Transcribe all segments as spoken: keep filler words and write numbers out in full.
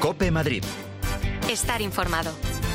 COPE Madrid. Estar informado.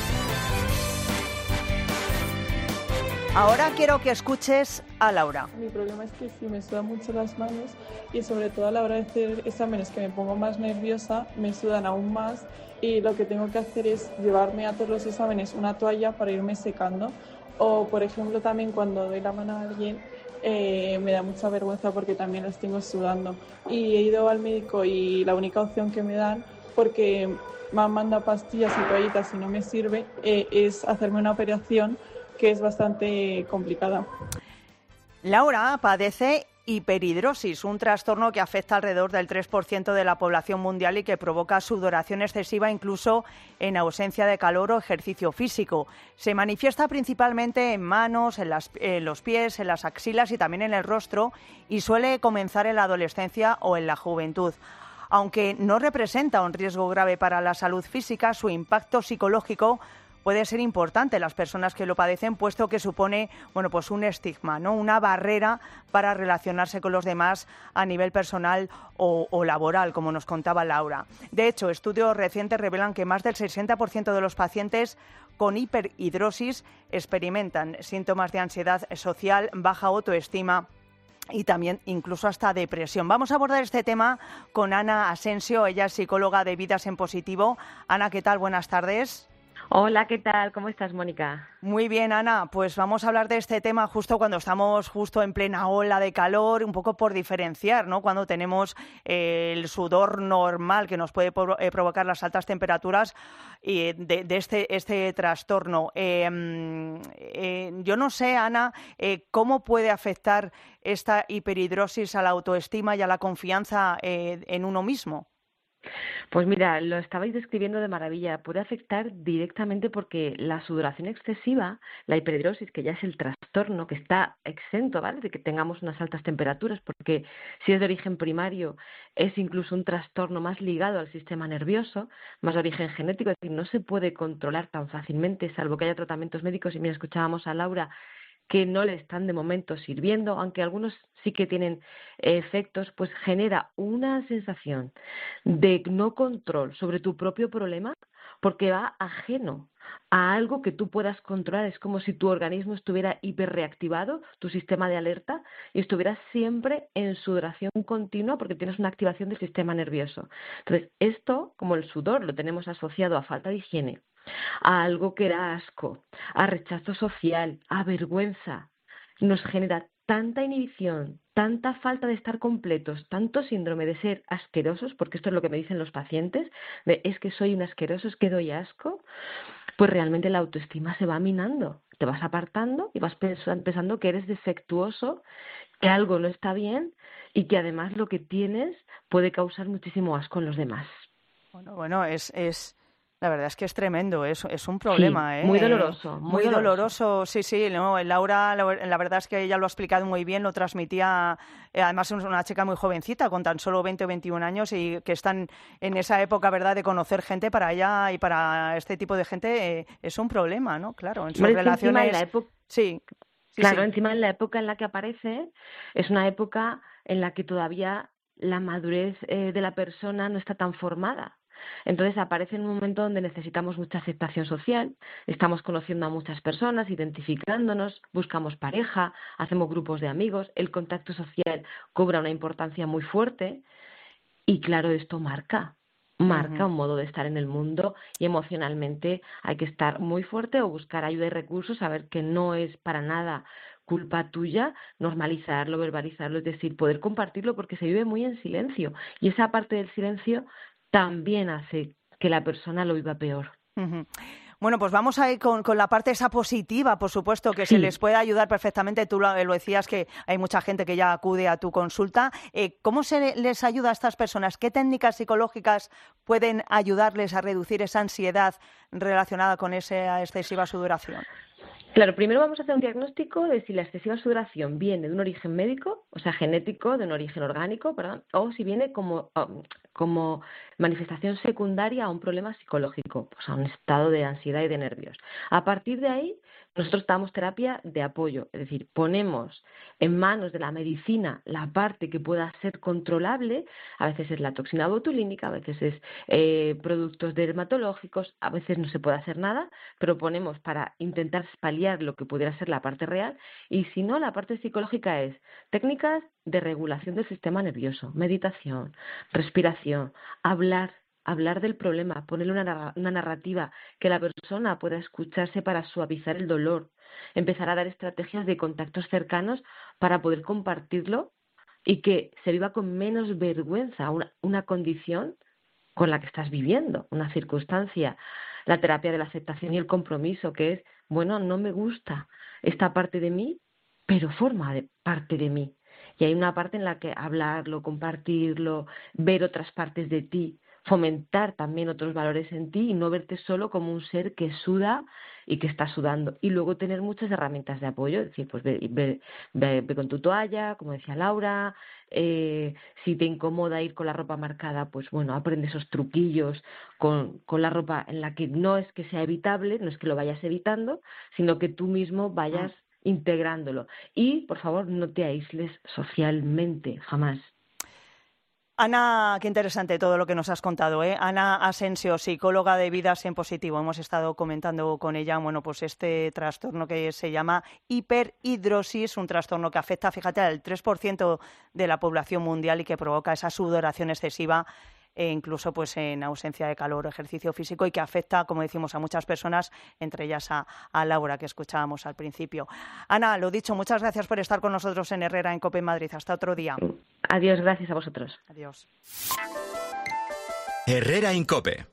Ahora quiero que escuches a Laura. Mi problema es que sí me sudan mucho las manos y sobre todo a la hora de hacer exámenes que me pongo más nerviosa, me sudan aún más y lo que tengo que hacer es llevarme a todos los exámenes una toalla para irme secando. O por ejemplo también cuando doy la mano a alguien eh, me da mucha vergüenza porque también los tengo sudando. Y he ido al médico y la única opción que me dan, porque me han mandado pastillas y toallitas y no me sirve, eh, es hacerme una operación que es bastante complicada. Laura padece hiperhidrosis, un trastorno que afecta alrededor del tres por ciento de la población mundial y que provoca sudoración excesiva incluso en ausencia de calor o ejercicio físico. Se manifiesta principalmente en manos, en, las, en los pies, en las axilas y también en el rostro y suele comenzar en la adolescencia o en la juventud. Aunque no representa un riesgo grave para la salud física, su impacto psicológico puede ser importante en las personas que lo padecen, puesto que supone, bueno, pues un estigma, ¿no? Una barrera para relacionarse con los demás a nivel personal o, o laboral, como nos contaba Laura. De hecho, estudios recientes revelan que más del sesenta por ciento de los pacientes con hiperhidrosis experimentan síntomas de ansiedad social, baja autoestima y también incluso hasta depresión. Vamos a abordar este tema con Ana Asensio, ella es psicóloga de Vidas en Positivo. Ana, ¿qué tal? Buenas tardes. Hola, ¿qué tal? ¿Cómo estás, Mónica? Muy bien, Ana. Pues vamos a hablar de este tema justo cuando estamos justo en plena ola de calor, un poco por diferenciar, ¿no? Cuando tenemos eh, el sudor normal que nos puede pro- eh, provocar las altas temperaturas y de, de este, este trastorno. Eh, eh, yo no sé, Ana, eh, cómo puede afectar esta hiperhidrosis a la autoestima y a la confianza eh, en uno mismo. Pues mira, lo estabais describiendo de maravilla. Puede afectar directamente porque la sudoración excesiva, la hiperhidrosis, que ya es el trastorno que está exento, ¿vale?, de que tengamos unas altas temperaturas, porque si es de origen primario es incluso un trastorno más ligado al sistema nervioso, más de origen genético, es decir, no se puede controlar tan fácilmente, salvo que haya tratamientos médicos. Y mira, escuchábamos a Laura que no le están de momento sirviendo, aunque algunos sí que tienen efectos, pues genera una sensación de no control sobre tu propio problema porque va ajeno a algo que tú puedas controlar. Es como si tu organismo estuviera hiperreactivado, tu sistema de alerta, y estuvieras siempre en sudoración continua porque tienes una activación del sistema nervioso. Entonces, esto, como el sudor lo tenemos asociado a falta de higiene, a algo que era asco, a rechazo social, a vergüenza, nos genera tanta inhibición, tanta falta de estar completos, tanto síndrome de ser asquerosos, porque esto es lo que me dicen los pacientes, de es que soy un asqueroso, es que doy asco, pues realmente la autoestima se va minando, te vas apartando y vas pensando que eres defectuoso, que algo no está bien y que además lo que tienes puede causar muchísimo asco en los demás. Bueno, bueno, es... es... La verdad es que es tremendo, es, es un problema, sí, ¿eh? Muy doloroso, muy, muy doloroso. doloroso. Sí, sí, no, Laura, la, la verdad es que ella lo ha explicado muy bien, lo transmitía, eh, además es una chica muy jovencita, con tan solo veinte o veintiún años y que están en esa época, ¿verdad?, de conocer gente. Para ella y para este tipo de gente eh, es un problema, ¿no? Claro, en sus Bueno, relaciones... En la época... Sí, sí, claro, sí. encima en la época en la que aparece es una época en la que todavía la madurez eh, de la persona no está tan formada. Entonces aparece en un momento donde necesitamos mucha aceptación social, estamos conociendo a muchas personas, identificándonos, buscamos pareja, hacemos grupos de amigos, el contacto social cobra una importancia muy fuerte y claro, esto marca, marca Uh-huh. un modo de estar en el mundo y emocionalmente hay que estar muy fuerte o buscar ayuda y recursos, saber que no es para nada culpa tuya, normalizarlo, verbalizarlo, es decir, poder compartirlo porque se vive muy en silencio y esa parte del silencio también hace que la persona lo viva peor. Uh-huh. Bueno, pues vamos a ir con, con la parte esa positiva, por supuesto, que sí. se les puede ayudar perfectamente. Tú lo, lo decías que hay mucha gente que ya acude a tu consulta. Eh, ¿Cómo se les ayuda a estas personas? ¿Qué técnicas psicológicas pueden ayudarles a reducir esa ansiedad relacionada con esa excesiva sudoración? Claro, primero vamos a hacer un diagnóstico de si la excesiva sudoración viene de un origen médico, o sea, genético, de un origen orgánico, perdón, o si viene como, como manifestación secundaria a un problema psicológico, pues a un estado de ansiedad y de nervios. A partir de ahí Nosotros damos terapia de apoyo, es decir, ponemos en manos de la medicina la parte que pueda ser controlable, a veces es la toxina botulínica, a veces es eh, productos dermatológicos, a veces no se puede hacer nada, pero ponemos para intentar paliar lo que pudiera ser la parte real, y si no, la parte psicológica es técnicas de regulación del sistema nervioso, meditación, respiración, hablar, hablar del problema, ponerle una, una narrativa que la persona pueda escucharse para suavizar el dolor, empezar a dar estrategias de contactos cercanos para poder compartirlo y que se viva con menos vergüenza una, una condición con la que estás viviendo, una circunstancia. La terapia de la aceptación y el compromiso, que es, bueno, no me gusta esta parte de mí, pero forma de parte de mí. Y hay una parte en la que hablarlo, compartirlo, ver otras partes de ti, fomentar también otros valores en ti y no verte solo como un ser que suda y que está sudando. Y luego tener muchas herramientas de apoyo, es decir, pues ve, ve, ve, ve con tu toalla, como decía Laura, eh, si te incomoda ir con la ropa marcada, pues bueno, aprende esos truquillos con, con la ropa en la que no es que sea evitable, no es que lo vayas evitando, sino que tú mismo vayas integrándolo. Y, por favor, no te aísles socialmente, jamás. Ana, qué interesante todo lo que nos has contado, ¿eh? Ana Asensio, psicóloga de Vidas en Positivo. Hemos estado comentando con ella, bueno, pues este trastorno que se llama hiperhidrosis, un trastorno que afecta, fíjate, al tres por ciento de la población mundial y que provoca esa sudoración excesiva e incluso pues en ausencia de calor o ejercicio físico y que afecta, como decimos, a muchas personas, entre ellas a, a Laura, que escuchábamos al principio. Ana, lo dicho, muchas gracias por estar con nosotros en Herrera en COPE Madrid. Hasta otro día. Adiós, gracias a vosotros. Adiós. Herrera en COPE.